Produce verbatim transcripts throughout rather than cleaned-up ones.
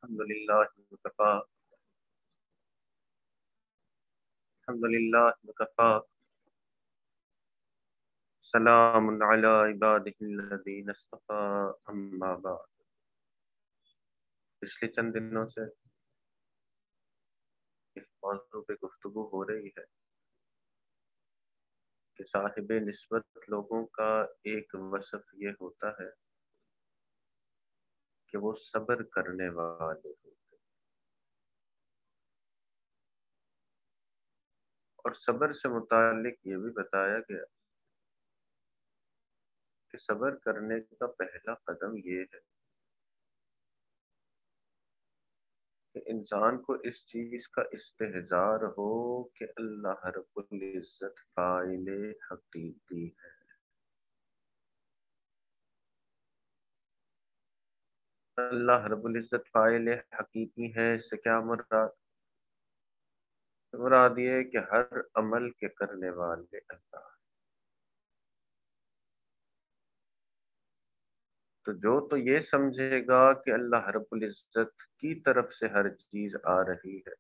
الحمد للہ وکفا الحمد للہ وکفا سلام علی عبادہ الذین اصطفیٰ اما بعد۔ پچھلے چند دنوں سے اس موضوع پہ گفتگو ہو رہی ہے کہ صاحب نسبت لوگوں کا ایک وصف یہ ہوتا ہے کہ وہ صبر کرنے والے ہوتے ہیں، اور صبر سے متعلق یہ بھی بتایا گیا کہ صبر کرنے کا پہلا قدم یہ ہے کہ انسان کو اس چیز کا استحضار ہو کہ اللہ رب العزت فاعل حقیقی ہے۔ اللہ رب العزت فاعل حقیقی ہے، اس سے کیا مراد؟ مراد یہ ہے کہ ہر عمل کے کرنے والے اللہ۔ تو جو تو یہ سمجھے گا کہ اللہ رب العزت کی طرف سے ہر چیز آ رہی ہے،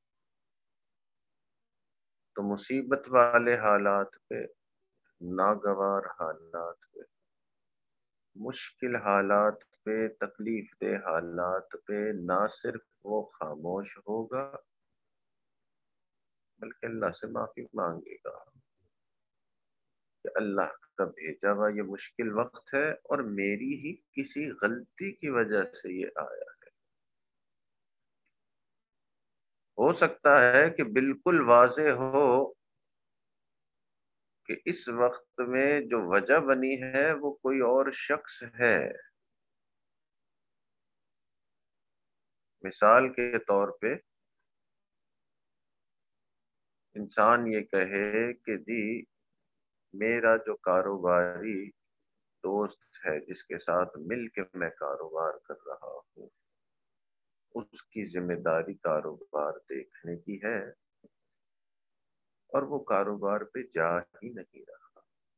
تو مصیبت والے حالات پہ، ناگوار حالات پہ، مشکل حالات پہ، تکلیف دہ حالات پہ نہ صرف وہ خاموش ہوگا بلکہ اللہ سے معافی مانگے گا کہ اللہ کا بھیجا ہوا یہ مشکل وقت ہے اور میری ہی کسی غلطی کی وجہ سے یہ آیا ہے۔ ہو سکتا ہے کہ بالکل واضح ہو کہ اس وقت میں جو وجہ بنی ہے وہ کوئی اور شخص ہے۔ مثال کے طور پہ انسان یہ کہے کہ جی میرا جو کاروباری دوست ہے جس کے ساتھ مل کے میں کاروبار کر رہا ہوں، اس کی ذمہ داری کاروبار دیکھنے کی ہے اور وہ کاروبار پہ جا ہی نہیں رہا،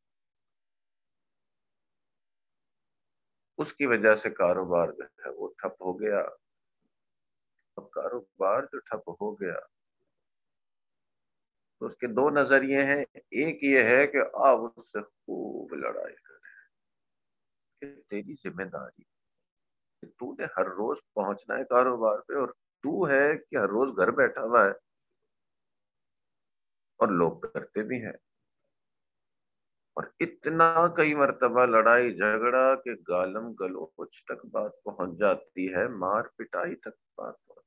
اس کی وجہ سے کاروبار جو ہے وہ ٹھپ ہو گیا۔ اب کاروبار جو ٹھپ ہو گیا تو اس کے دو نظریے ہیں۔ ایک یہ ہے کہ آپ اس سے خوب لڑائی کریں کہ تیری ذمہ داری کہ تو نے ہر روز پہنچنا ہے کاروبار پہ، اور تو ہے کہ ہر روز گھر بیٹھا ہوا ہے، اور لوگ کرتے بھی ہیں، اور اتنا کئی مرتبہ لڑائی جھگڑا کہ گالم گلوچ تک بات پہنچ جاتی ہے، مار پٹائی تک بات پہنچ۔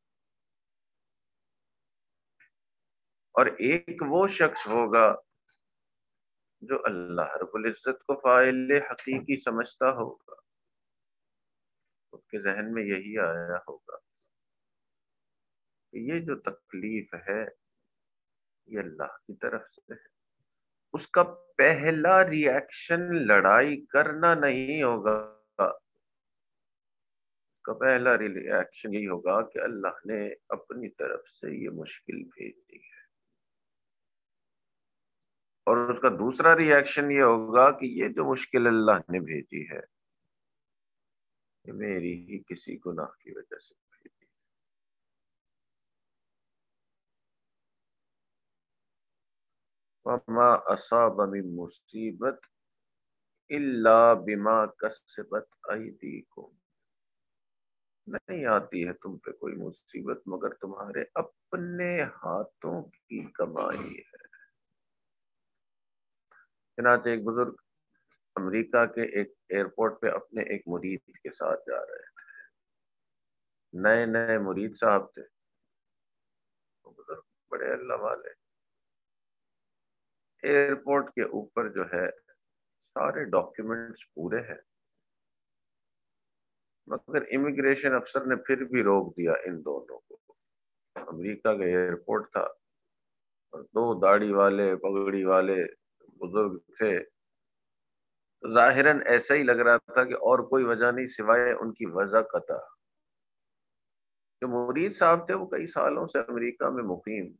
اور ایک وہ شخص ہوگا جو اللہ رب العزت کو فاعل حقیقی سمجھتا ہوگا، اس کے ذہن میں یہی آیا ہوگا کہ یہ جو تکلیف ہے یہ اللہ کی طرف سے ہے۔ اس کا پہلا ری ایکشن لڑائی کرنا نہیں ہوگا، اس کا پہلا ری ایکشن یہی ہوگا کہ اللہ نے اپنی طرف سے یہ مشکل بھیجی ہے، اور اس کا دوسرا ری ایکشن یہ ہوگا کہ یہ جو مشکل اللہ نے بھیجی ہے یہ میری ہی کسی گناہ کی وجہ سے بھیجی۔ وما اصاب من مصیبت الا بما کسبت ایدیکم، نہیں آتی ہے تم پہ کوئی مصیبت مگر تمہارے اپنے ہاتھوں کی کمائی ہے۔ چنانچہ ایک بزرگ امریکہ کے ایک ایئرپورٹ پہ اپنے ایک مرید کے ساتھ جا رہے تھے، نئے نئے مرید صاحب تھے، وہ بزرگ بڑے اللہ والے۔ ایئرپورٹ کے اوپر جو ہے سارے ڈاکیومنٹس پورے ہیں، مگر امیگریشن افسر نے پھر بھی روک دیا ان دونوں کو۔ امریکہ کا ایئرپورٹ تھا اور دو داڑھی والے پگڑی والے بزرگ تھے، تو ظاہراً ایسا ہی لگ رہا تھا کہ اور کوئی وجہ نہیں سوائے ان کی وضع قطع۔ جو مرید صاحب تھے وہ کئی سالوں سے امریکہ میں مقیم،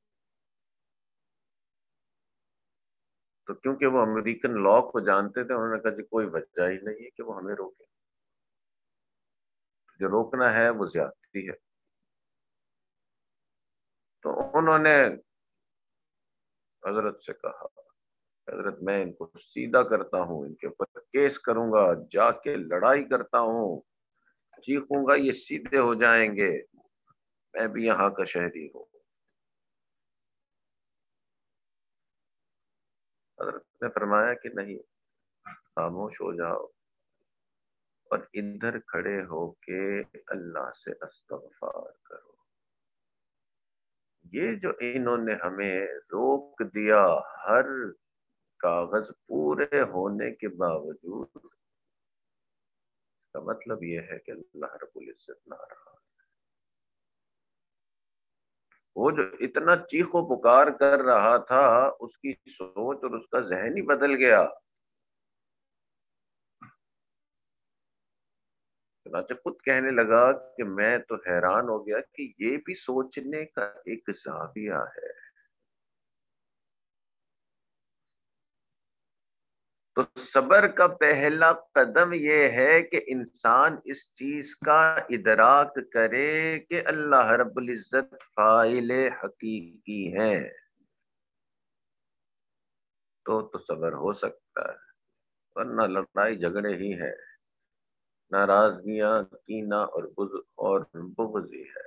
تو کیونکہ وہ امریکن لا کو جانتے تھے انہوں نے کہا کہ کوئی وجہ ہی نہیں ہے کہ وہ ہمیں روکے۔ جو روکنا ہے وہ زیادتی ہے۔ تو انہوں نے حضرت سے کہا، حضرت میں ان کو سیدھا کرتا ہوں، ان کے اوپر کیس کروں گا، جا کے لڑائی کرتا ہوں، چیخوں گا یہ سیدھے ہو جائیں گے، میں بھی یہاں کا شہری ہوں۔ حضرت نے فرمایا کہ نہیں، خاموش ہو جاؤ اور ادھر کھڑے ہو کے اللہ سے استغفار کرو۔ یہ جو انہوں نے ہمیں روک دیا، ہر کاغذ پورے ہونے کے باوجود، کا مطلب یہ ہے کہ اللہ رب العزت ناراض۔ وہ جو اتنا چیخ و پکار کر رہا تھا، اس کی سوچ اور اس کا ذہن ہی بدل گیا۔ چنانچہ خود کہنے لگا کہ میں تو حیران ہو گیا کہ یہ بھی سوچنے کا ایک زاویہ ہے۔ تو صبر کا پہلا قدم یہ ہے کہ انسان اس چیز کا ادراک کرے کہ اللہ رب العزت فاعل حقیقی ہے، تو تو صبر ہو سکتا ہے، ورنہ لڑائی جھگڑے ہی ہے، ناراضگیاں، کینہ اور بغض اور بغض ہی ہے۔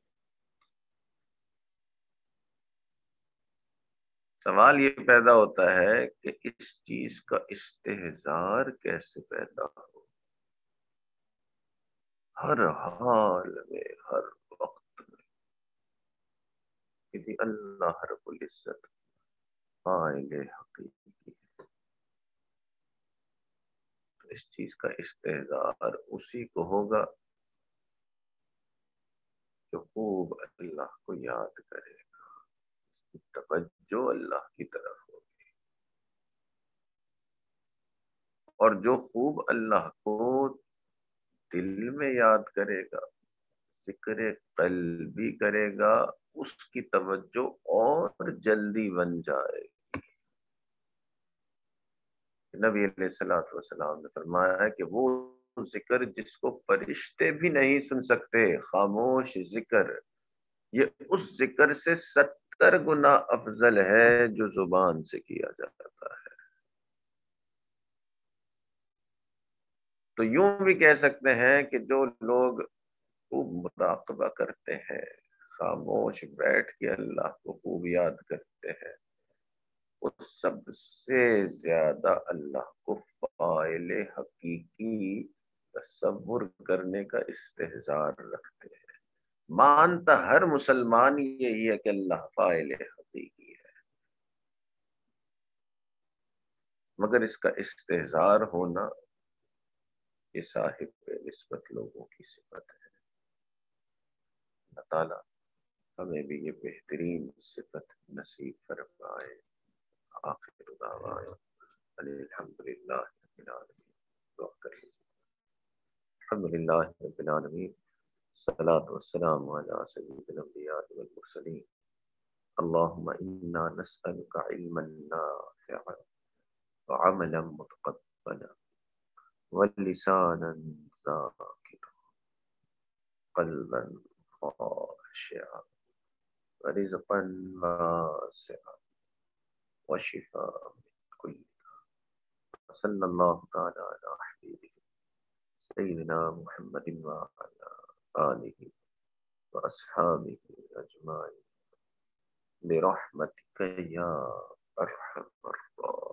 سوال یہ پیدا ہوتا ہے کہ اس چیز کا استحضار کیسے پیدا ہو؟ ہر حال میں، ہر وقت میں کہ اللہ رب العزت فاعل حقیقی ہے، اس چیز کا استحضار اسی کو ہوگا جو خوب اللہ کو یاد کرے گا، اس کی توجہ اللہ کی طرف ہوگی، اور جو خوب اللہ کو دل میں یاد کرے گا، ذکر قلبی کرے گا، اس کی توجہ اور جلدی بن جائے گی۔ نبی علیہ الصلوۃ والسلام نے فرمایا کہ وہ ذکر جس کو فرشتے بھی نہیں سن سکتے، خاموش ذکر، یہ اس ذکر سے ستر گنا افضل ہے جو زبان سے کیا جاتا ہے۔ تو یوں بھی کہہ سکتے ہیں کہ جو لوگ خوب مراقبہ کرتے ہیں، خاموش بیٹھ کے اللہ کو خوب یاد کرتے ہیں، وہ سب سے زیادہ اللہ کو فاعل حقیقی تصور کرنے کا استحضار رکھتے ہیں۔ مانتا ہر مسلمان یہی ہے کہ اللہ فاعل حقیقی ہے، مگر اس کا استحضار ہونا یہ صاحب نسبت لوگوں کی صفت ہے۔ اللہ تعالیٰ ہمیں بھی یہ بہترین صفت نصیب فرمائے۔ آخر دعوانا الحمد للہ رب العالمین۔ دعا کریں۔ الحمد للہ رب العالمین، الصلاة والسلام على سید الانبیاء والمرسلین۔ اللہم انا نسألک علما نافعا وعملا متقبلا ولسانا ذاکرا قلبا خاشعا ورزقا واسعا وشفاء من كل داء۔ صلی اللہ تعالی علی حبیبہ سیدنا محمد وعلی آلہ واصحابہ اجمعین برحمتک یا ارحم الراحمین۔